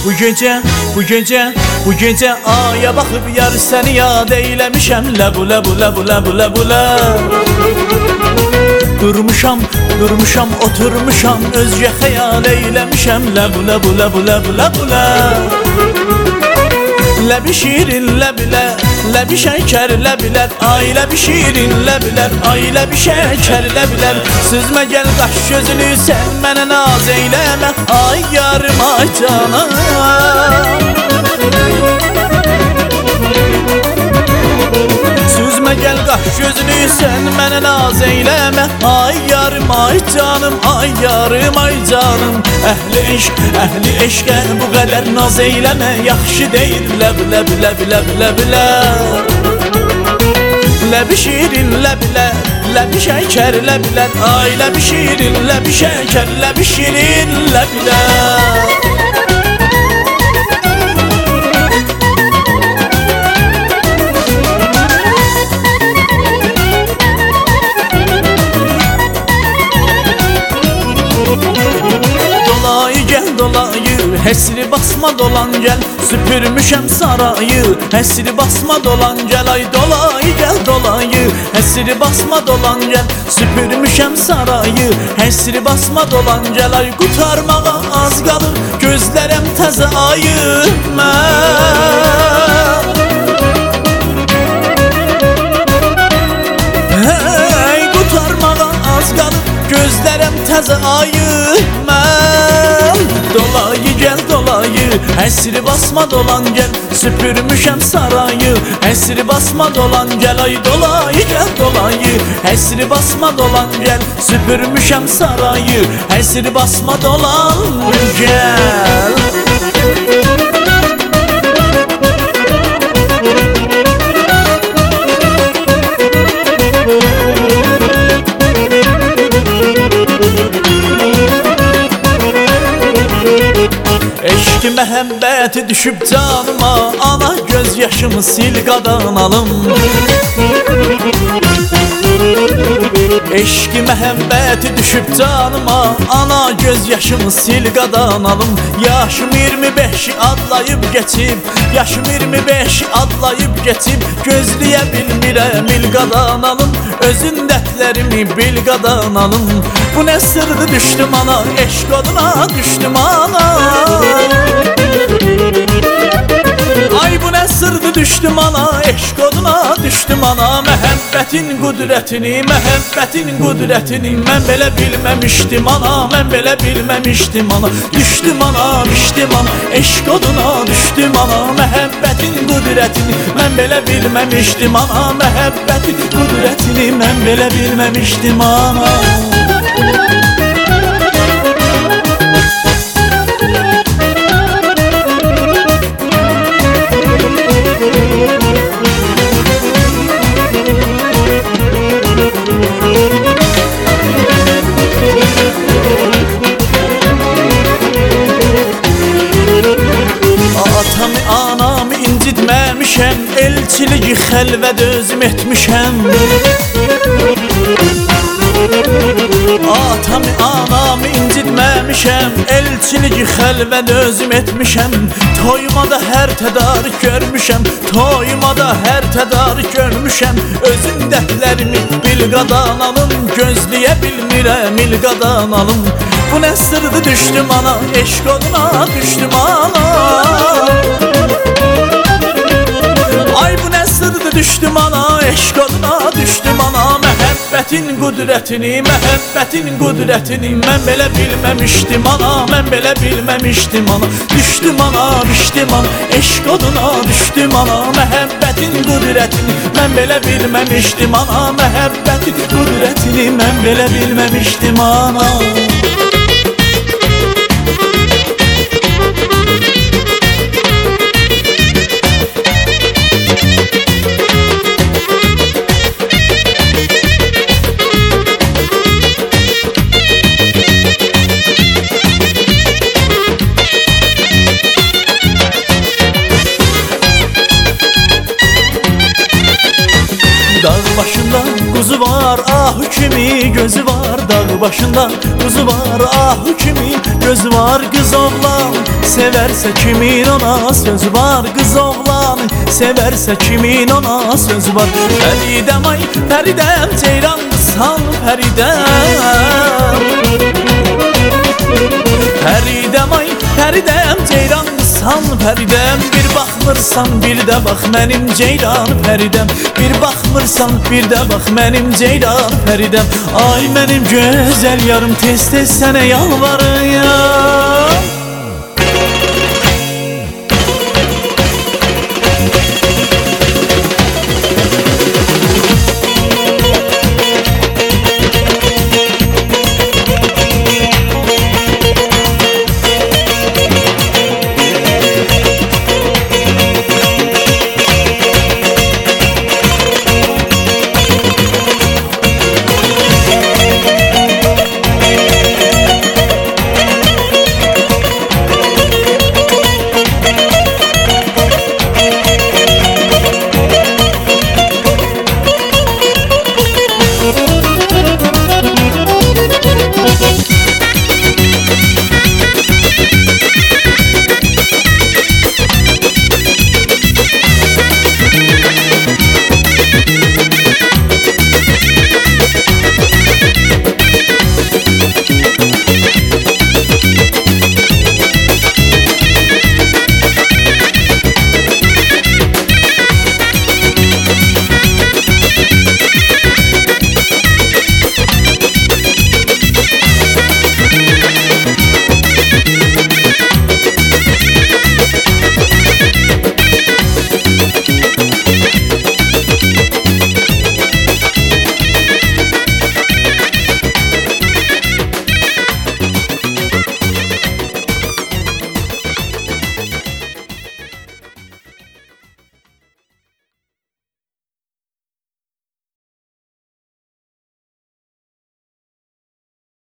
bu gece aya baxıb yar səni yad eyləmişəm. Ləbu Durmuşam, oturmuşam, özgə xəyal eyləmişəm. Ləbu Ləbi şirin ləbilər, ləbi şəkər ləbilər, ay ləbi şirin ləbilər, ay ləbi şəkər ləbilər. Süzmə gəl qaş gözünü sən mənə naz eyləmə, ay yarım ay canım. Süzmə gəl qaş gözünü sən mənə naz eyləmə, ay yarım ay canım, ay yarım ay canım. Əhli eşqə bu qədər naz eyləmə, yaxşı deyil. Ləbi şirin ləbilər, ləbi şəkər ləbilər, ay ləbi şirin ləbi şəkər ləbi şirin ləbilər. Dolayı, hesri basma dolan gəl, süpürmüşəm sarayı. Hesri basma dolan gəl, ay dolayı, hesri basma dolan gəl, süpürmüşəm sarayı. Hesri basma dolan gəl, ay qutarmağa az qalır, gözlərəm təzə ayı mən. Hey, qutarmağa az qalır, gözlərəm təzə ayı mən. Dolayı gəl dolayı, hesri basma dolan gəl, süpürmüşəm sarayı. Hesri basma dolan gəl, ay dolayı gəl dolayı, hesri basma dolan gəl, süpürmüşəm sarayı. Hesri basma dolan gəl. Eşki məhəbbəti düşüb canıma, ana göz yaşımı sil qadanalım. Eşki məhəbbəti düşüb canıma, ana göz yaşımı sil qadanalım. Yaşım 25'i adlayıb geçib, yaşım 25'i adlayıb geçib, gözləyə bilmirəm il qadanalım. Özün dərdlərimi bil qadanalım. Bu nə sırdı düşdüm ana, eşq oduna düşdüm ana. Ay bu nə sırdı düşdüm ana, eşq oduna düşdüm ana. Məhəbbətin qüdrətini mən belə bilməmişdim ana, mən belə bilməmişdim ana. Düşdüm ana, eşq oduna düşdüm ana. Məhəbbətin qüdrətini mən belə bilməmişdim ana, məhəbbətin qüdrətini mən belə bilməmişdim ana. Atamı anamı incitməmişəm, elçiligi xəlvəd özüm etmişəm. Atamı anamı incitməmişəm, elçiligi xəlvəd özüm etmişəm. Toymada hər tədarük görmüşəm, toymada hər tədarük görmüşəm. Özün dərdlərimi bil qadanalım, gözləyə bilmirəm il qadanalım. Bu nə sırdı düşdüm ana, eşq oduna düşdüm ana. Ay bu nə sırdı düşdüm ana, eşq oduna düşdüm ana. Məhəbbətin qüdrətini mən belə bilməmişdim ana, mən belə bilməmişdim ana. Düşdüm ana, eşq oduna düşdüm ana. Məhəbbətin qüdrətini mən belə bilməmişdim ana, məhəbbətin qüdrətini mən belə bilməmişdim ana. Dağ başında kuzu var, ah kimi gözü var dağ başında, kuzu var ahı kimi, gözü var kız oğlan. Severse kimin ona sözü var, kız oğlan severse kimin ona sözü var. Feridem ay Feridem, ceyranlısan Feridem. Feridem ay Feridem, ceyranlısan Feridem. Bir baxmırsan bir de bax mənim ceyran Feridem. Bir baxmırsan bir de bax mənim ceyran Feridem. Ay mənim gözəl yarım, tez tez sənə yalvarıram.